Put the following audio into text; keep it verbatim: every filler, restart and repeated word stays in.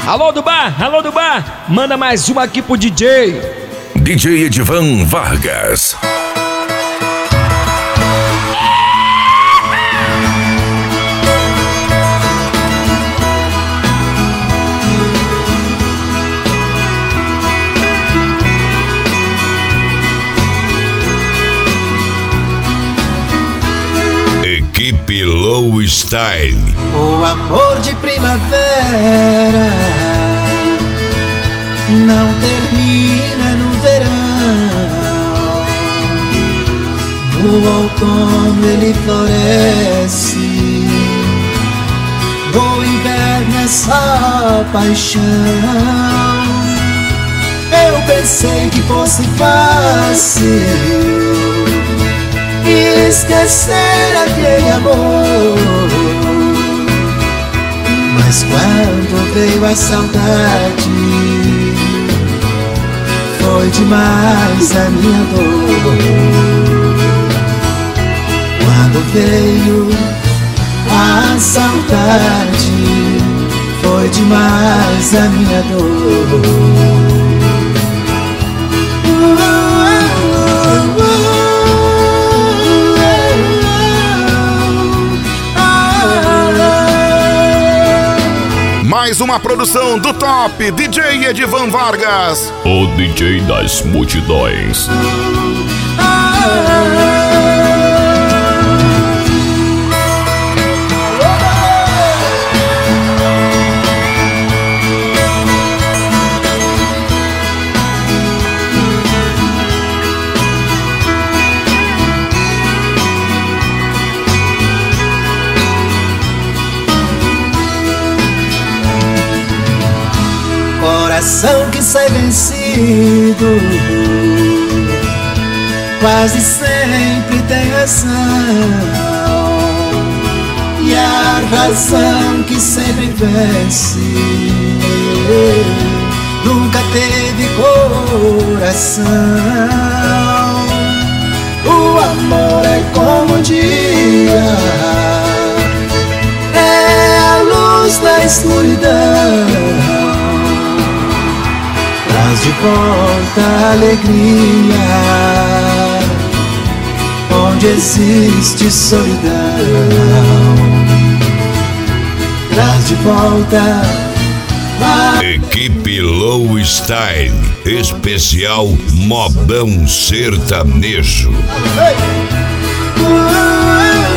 Alô do bar, alô do bar, manda mais uma aqui pro D J. D J Edivan Vargas. Equipe Low Style. O amor de primavera não termina no verão. No outono ele floresce, no inverno é só paixão. Eu pensei que fosse fácil esquecer aquele amor, mas quando veio a saudade, foi demais a minha dor. Quando veio a saudade, foi demais a minha dor. Mais uma produção do top D J Edivan Vargas, o D J das multidões. Coração que sai vencido quase sempre tem razão, e a razão que sempre vence nunca teve coração. O amor é como o dia, é a luz da escuridão, traz de volta a alegria onde existe solidão. Traz de volta a... Equipe Low Style, especial Modão Sertanejo. Hey! Uh, uh, uh.